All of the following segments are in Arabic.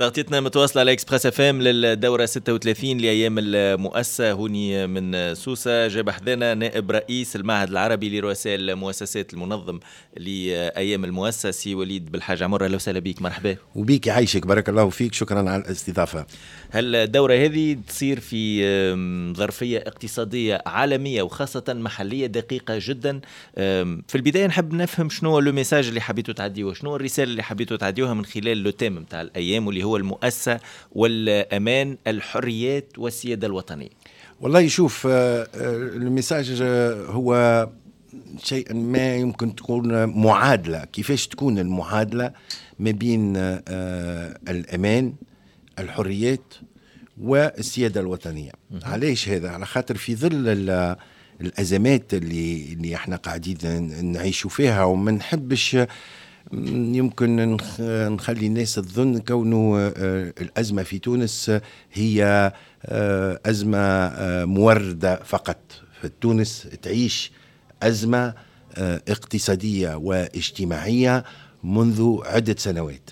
تغطيتنا متواصلة على إكسبريس اف ام للدورة 36 لأيام المؤسسة هوني من سوسة. جاب حذنا نائب رئيس المعهد العربي لرؤساء المؤسسات المنظم لأيام المؤسسة سي وليد بالحاج عمر. أهلا وسهلا بك. مرحبا. وبيك يعيشك، بارك الله فيك، شكرا على الاستضافة. هل الدورة هذه تصير في ظرفية اقتصادية عالمية وخاصة محلية دقيقة جدا؟ في البداية نحب نفهم شنو لو ميساج اللي حبيتوا تعديوه، شنو الرسالة اللي حبيتوا تعديوها من خلال لو تيم متاع الأيام واللي هو المؤسسة والأمان الحريات والسيادة الوطنية. والله شوف، الميساج هو شيء ما يمكن تكون معادلة. كيفاش تكون المعادلة ما بين الأمان الحريات والسيادة الوطنية؟ علاش هذا؟ على خاطر في ظل الأزمات اللي احنا قاعدين نعيشوا فيها، وما نحبش يمكن نخلي الناس تظن كونه الأزمة في تونس هي أزمة موردة فقط. فتونس تعيش أزمة اقتصادية واجتماعية منذ عدة سنوات.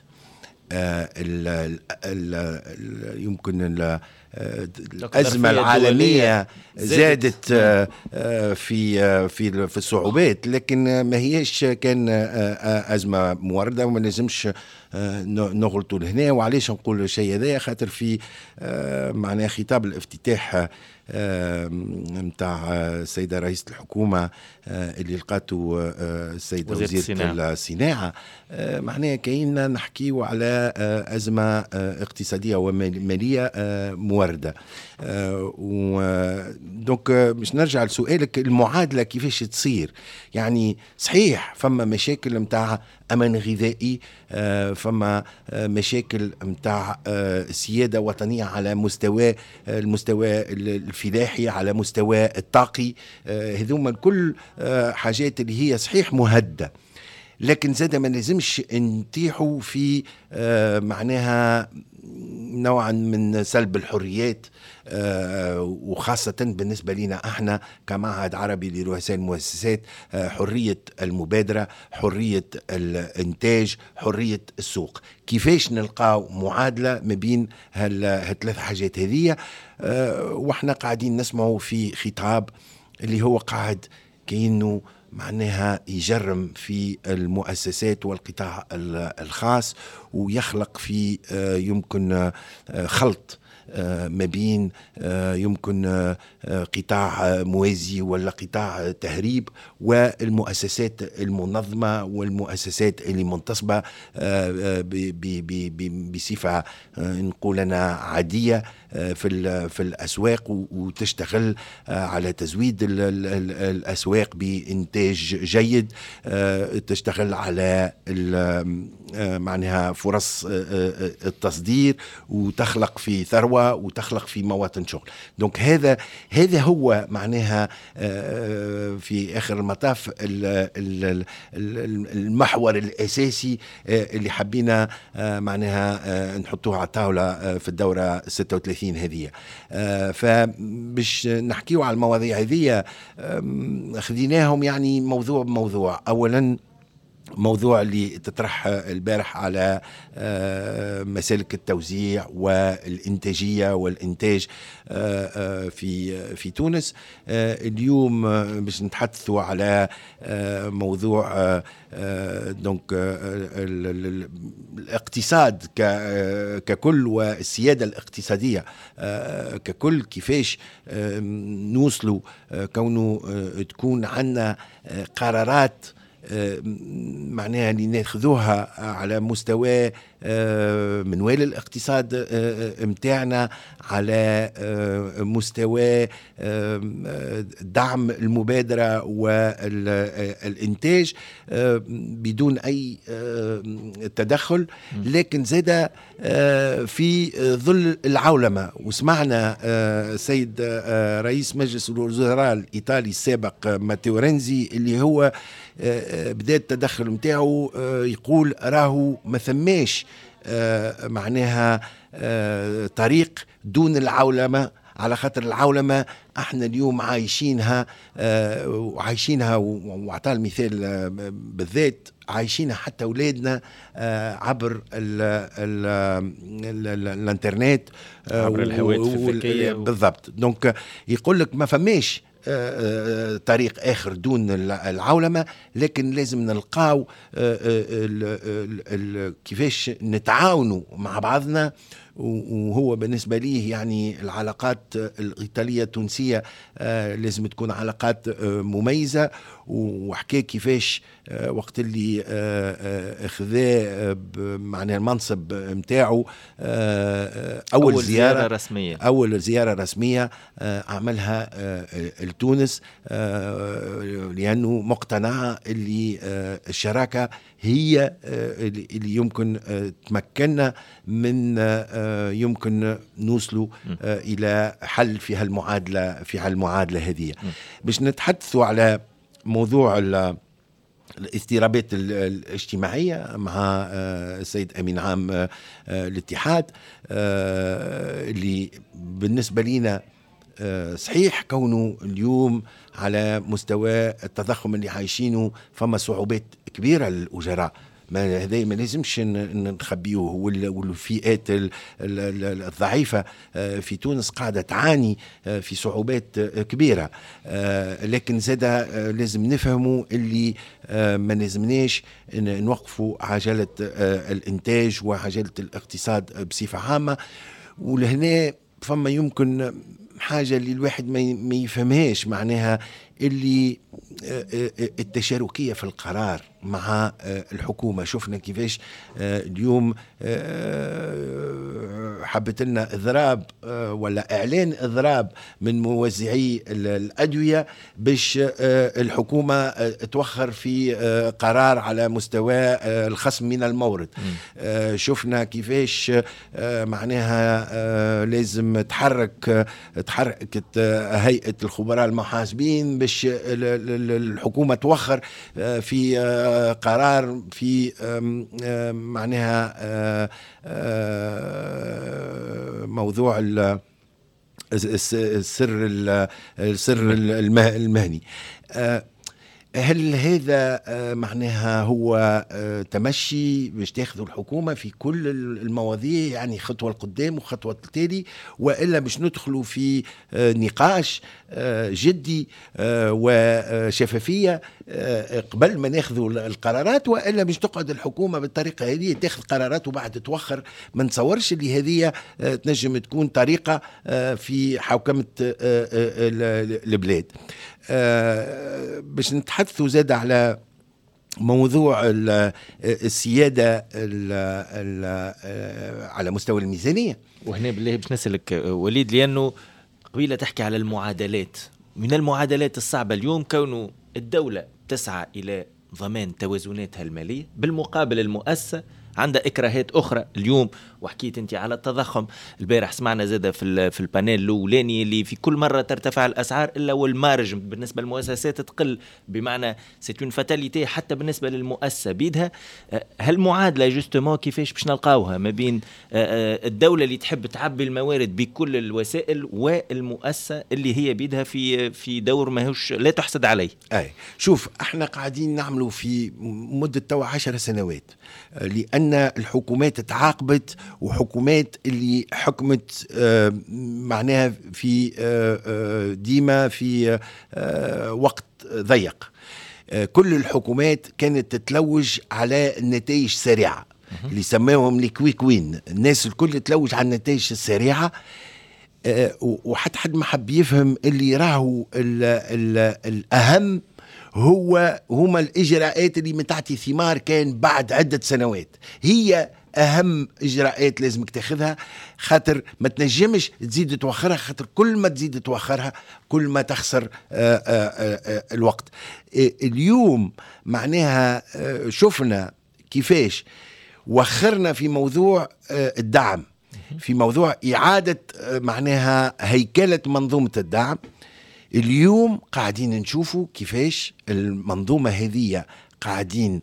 يمكن الأزمة العالمية زادت في الصعوبات، لكن ما هيش كان أزمة موردة، وما لازمش نغلطوا لهنا. وعليش نقول الشيء هذا؟ خاطر في معناه خطاب الافتتاح متاع السيدة رئيسة الحكومة اللي لقاته السيدة وزيرة الصناعة، معناه كأننا نحكيو على أزمة اقتصادية ومالية موردة. دونك مش نرجع لسؤالك، المعادلة كيفاش تصير؟ يعني صحيح فما مشاكل متاع أمن غذائي، فما مشاكل متاع سيادة وطنية على المستوى الفلاحي، على مستوى الطاقي. هذوما كل حاجات اللي هي صحيح مهدة، لكن زاد ما لازمش نطيحوا في معناها نوعا من سلب الحريات، وخاصة بالنسبة لنا احنا كمعهد عربي لرؤساء المؤسسات. حرية المبادرة، حرية الانتاج، حرية السوق. كيفاش نلقاو معادلة ما بين هالثلاث حاجات هذه؟ واحنا قاعدين نسمعوا في خطاب اللي هو قاعد كأنه معناها يجرم في المؤسسات والقطاع الخاص، ويخلق في يمكن خلط ما بين يمكن قطاع موازي ولا قطاع تهريب والمؤسسات المنظمة والمؤسسات اللي منتصبة بصفة نقولنا عادية في الأسواق، وتشتغل على تزويد الأسواق بإنتاج جيد، تشتغل على معناها فرص التصدير، وتخلق في ثروة، وتخلق في مواطن شغل. دونك هذا هو معناها في آخر المطاف المحور الأساسي اللي حبينا معناها نحطوه على الطاولة في الدورة 36 هذه. فبش نحكيو على المواضيع هذه خذيناهم يعني موضوع بموضوع. أولا موضوع اللي تطرح البارح على مسالك التوزيع والإنتاجية والإنتاج في تونس. اليوم باش نتحدثوا على موضوع دونك الاقتصاد ككل والسيادة الاقتصادية ككل. كيفاش نوصلوا كونه تكون عنا قرارات معناها اللي ناخذوها على مستوى منوال الاقتصاد متاعنا، على مستوى دعم المبادرة والإنتاج بدون أي تدخل، لكن زاد في ظل العولمة. وسمعنا سيد رئيس مجلس الوزراء الإيطالي السابق ماتيو رينزي اللي هو بداية التدخل متاعه يقول راهو ما ثماش معناها طريق دون العولمة على خاطر العولمة احنا اليوم عايشينها وعطى المثال بالذات عايشينها حتى أولادنا عبر الانترنت، عبر الهواتف الذكية بالضبط. دونك يقول لك ما فماش طريق آخر دون العولمة، لكن لازم نلقاو كيفاش نتعاونوا مع بعضنا. وهو بالنسبة ليه يعني العلاقات الإيطالية التونسية لازم تكون علاقات مميزة. وحكى كيفاش وقت اللي اخذاه معناها المنصب متاعه أول زيارة رسمية عملها لتونس، لأنه مقتنع اللي الشراكة هي اللي يمكن تمكننا من يمكن نوصلوا إلى حل في هالمعادلة هذه. باش نتحدثوا على موضوع الاضطرابات الاجتماعية مع السيد أمين عام الاتحاد، اللي بالنسبة لنا صحيح كونه اليوم على مستوى التضخم اللي عايشينه فما صعوبات كبيرة للأجراء، هذا ما لازمش نخبيوه. والفئات الضعيفة في تونس قاعدة تعاني في صعوبات كبيرة، لكن زادة لازم نفهموا اللي ما لازمناش نوقفوا عجلة الإنتاج وعجلة الاقتصاد بصفة عامة. ولهنا فما يمكن حاجة اللي الواحد ما يفهمهاش، معناها اللي التشاركية في القرار مع الحكومة. شفنا كيفاش اليوم حبت لنا إضراب ولا إعلان إضراب من موزعي الأدوية باش الحكومة توخر في قرار على مستوى الخصم من المورد. شفنا كيفاش معناها لازم تحركت هيئة الخبراء المحاسبين باش الحكومة توخر في قرار في معناها موضوع السر المهني. هل هذا معناها هو تمشي باش تاخذوا الحكومة في كل المواضيع، يعني خطوة لقدام وخطوة للتالي، وإلا باش ندخلوا في نقاش جدي وشفافية قبل ما ناخذوا القرارات، وإلا باش تقعد الحكومة بالطريقة هذه تاخذ قرارات وبعد توخر؟ ما نتصورش اللي هذه تنجم تكون طريقة في حوكمة البلاد. باش نتحدثوا زاد على موضوع السيادة على مستوى الميزانية. وهنا بالله باش نسألك وليد، لأنه قبيلة تحكي على المعادلات، من المعادلات الصعبة اليوم كونه الدولة تسعى إلى ضمان توازناتها المالية، بالمقابل المؤسسة عندها إكراهات أخرى اليوم. وحكيت أنت على التضخم، البارح سمعنا زادة في البانيل الأولاني اللي في كل مرة ترتفع الأسعار إلا والمارج بالنسبة للمؤسسات تقل، بمعنى سيتون فاتاليتي حتى بالنسبة للمؤسسة بيدها. هالمعادلة جوستومون كيفاش باش نلقاوها ما بين الدولة اللي تحب تعبي الموارد بكل الوسائل والمؤسسة اللي هي بيدها في دور ماهوش لا تحسد عليه؟ شوف، احنا قاعدين نعملوا في مدة توا 10 سنوات، لأن الحكومات تعاقبت، وحكومات اللي حكمت معناها في ديما في وقت ضيق. كل الحكومات كانت تتلوج على النتائج سريعة اللي سماهم الكويك وين. الناس الكل تلوج على النتائج السريعة، وحتى حد ما حب يفهم اللي راهو الأهم هما الإجراءات اللي متعطي ثمار كان بعد عدة سنوات. هي أهم إجراءات لازمك تاخذها، خاطر ما تنجمش تزيد توخرها، خاطر كل ما تزيد توخرها كل ما تخسر الوقت. اليوم معناها شفنا كيفاش وخرنا في موضوع الدعم، في موضوع إعادة معناها هيكلة منظومة الدعم. اليوم قاعدين نشوفوا كيفاش المنظومة هذه قاعدين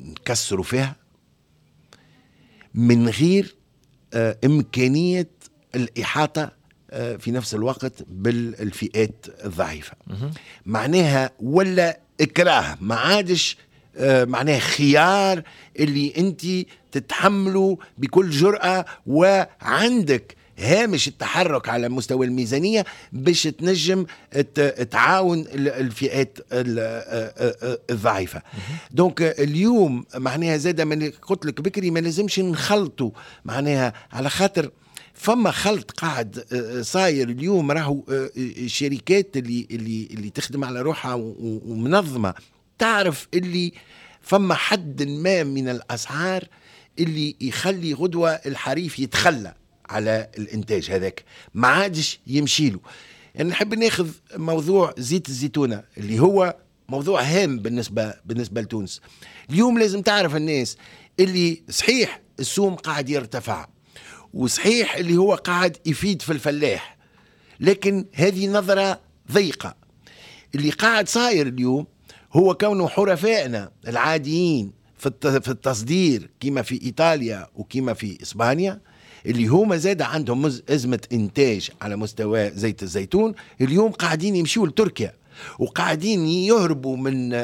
نكسروا فيها من غير إمكانية الإحاطة في نفس الوقت بالفئات الضعيفة. معناها ولا إكراه، ما عادش معناها خيار اللي أنت تتحمله بكل جرأة وعندك هامش التحرك على مستوى الميزانية باش تنجم تعاون الفئات الضعيفة. دونك اليوم معناها زادة من قلت لك بكري ما لازمش نخلطوا معناها، على خاطر فما خلط قاعد صاير اليوم. راهو الشركات اللي تخدم على روحها ومنظمة تعرف اللي فما حد ما من الأسعار اللي يخلي غدوة الحريف يتخلى على الانتاج هذاك، ما عادش يمشيله. يعني نحب ناخذ موضوع زيت الزيتونة اللي هو موضوع هام بالنسبة لتونس. اليوم لازم تعرف الناس اللي صحيح السوم قاعد يرتفع، وصحيح اللي هو قاعد يفيد في الفلاح، لكن هذه نظرة ضيقة. اللي قاعد صاير اليوم هو كونه حرفائنا العاديين في التصدير كما في إيطاليا وكما في إسبانيا، اللي هما زاد عندهم أزمة إنتاج على مستوى زيت الزيتون، اليوم قاعدين يمشوا لتركيا وقاعدين يهربوا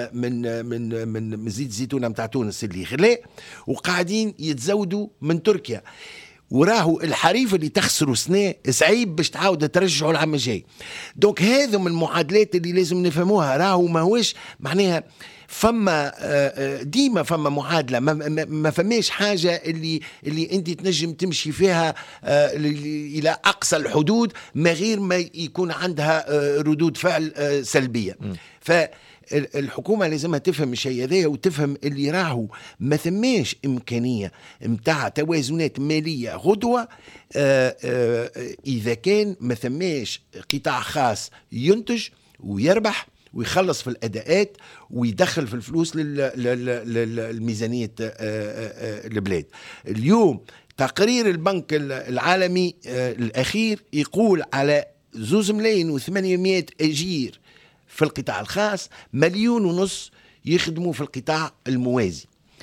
من زيت الزيتون متاع تونس اللي غلاء، وقاعدين يتزودوا من تركيا. وراهو الحريف اللي تخسروا سنة صعيب باش تعاود ترجعوا العام الجاي. دونك هذو من المعادلات اللي لازم نفهموها. راهو ما هوش معناها فما ديما فما معادلة، ما فماش حاجة اللي انت تنجم تمشي فيها إلى أقصى الحدود ما غير ما يكون عندها ردود فعل سلبية. فالحكومة لازمها تفهم الشيء هذا، وتفهم اللي راهو ما ثماش إمكانية متاع توازنات مالية غدوة إذا كان ما ثماش قطاع خاص ينتج ويربح ويخلص في الأداءات ويدخل في الفلوس للميزانية البلاد. اليوم تقرير البنك العالمي الأخير يقول على 2,800,000 أجير في القطاع الخاص، 1.5 مليون يخدموا في القطاع الموازي.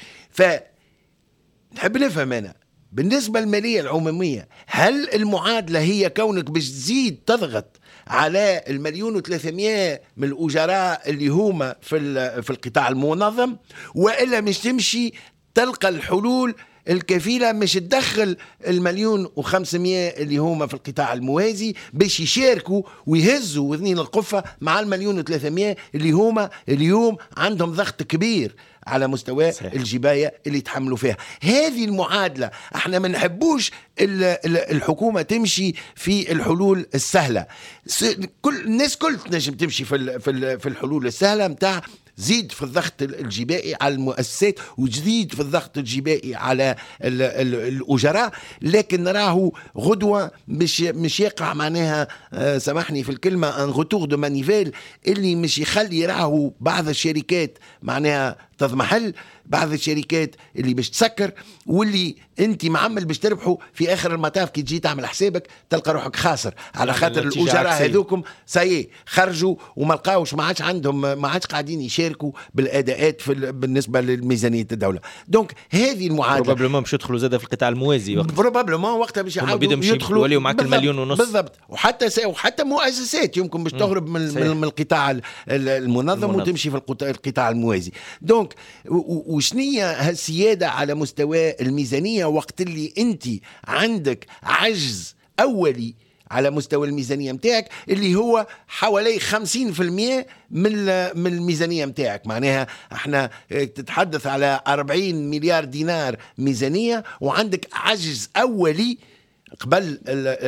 فنحب نفهم أنا بالنسبة للمالية العمومية، هل المعادلة هي كونك باش تزيد تضغط على 1,300,000 من الأجراء اللي هما في القطاع المنظم، وإلا مش تمشي تلقى الحلول الكفيلة مش تدخل 1,500,000 اللي هما في القطاع الموازي باش يشاركوا ويهزوا وذنين القفة مع 1,300,000 اللي هما اليوم عندهم ضغط كبير على مستوى الجباية اللي يتحملوا فيها. هذه المعادلة احنا ما نحبوش الحكومة تمشي في الحلول السهلة. كل الناس كل تنجم تمشي في الحلول السهلة متاع زيد في الضغط الجبائي على المؤسسات وجديد في الضغط الجبائي على الأجراء، لكن راهو غدوة مش يقع معناها سامحني في الكلمة ان غتور دو مانيفيل اللي مش يخلي راهو بعض الشركات معناها تضمحل، بعض الشركات اللي باش تسكر، واللي انت معمل باش تربحوا في اخر المطاف كي تجي تعمل حسابك تلقى روحك خاسر، على خاطر الاجراء هذوكم ساي خرجوا وما لقاوش، ما عادش عندهم، ما عادش قاعدين يشاركوا بالاداءات بالنسبه لميزانيه الدوله. دونك هذه المعادله بروبابلمون باش يدخلوا زاده في القطاع الموازي، بروبابلمون وقتها باش يعاودوا يدخلوا وليوا معك 1.5 مليون بالضبط. وحتى مؤسسات يمكن باش تهرب من القطاع المنظم وتمشي في القطاع الموازي. دونك وشنية هالسيادة على مستوى الميزانية وقت اللي انت عندك عجز أولي على مستوى الميزانية متاعك اللي هو حوالي 50% من الميزانية متاعك. معناها احنا تتحدث على 40 مليار دينار ميزانية وعندك عجز أولي قبل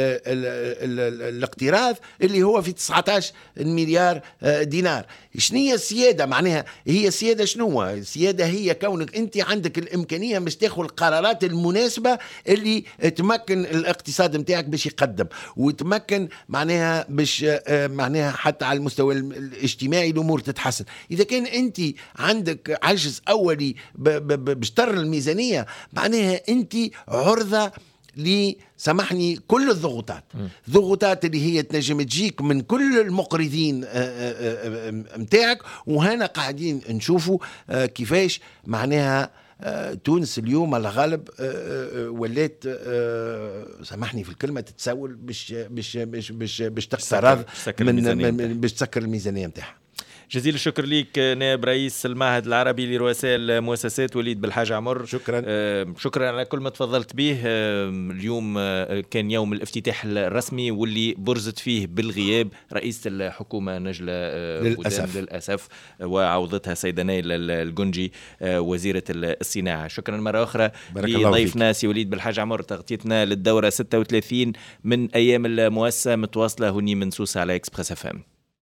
الاقتراض اللي هو في 19 مليار دينار. شنية السيادة؟ معناها هي السيادة شنو؟ السيادة هي كونك انت عندك الامكانية باش تاخذ القرارات المناسبة اللي تمكن الاقتصاد متاعك باش يقدم، وتمكن معناها باش معناها حتى على المستوى الاجتماعي الامور تتحسن. اذا كان انت عندك عجز اولي بشطر الميزانية معناها انت عرضة سامحني كل الضغوطات اللي هي تنجم تجيك من كل المقرضين متاعك. وهنا قاعدين نشوفوا كيفاش معناها تونس اليوم الغالب ولات سامحني في الكلمه تتسول باش تقترض باش تسكر الميزانيه نتاعها. جزيل الشكر ليك نائب رئيس المعهد العربي لرؤساء المؤسسات وليد بالحاج عمر. شكرا. شكرا على كل ما تفضلت به. اليوم كان يوم الافتتاح الرسمي واللي برزت فيه بالغياب رئيسة الحكومة نجلة للأسف وعوضتها سيدة نايلة الجنجي وزيرة الصناعة. شكرا مرة أخرى لضيفنا سي وليد بالحاج عمر. تغطيتنا للدورة 36 من أيام المؤسسة متواصلة هني من سوسة على إكسبريس FM.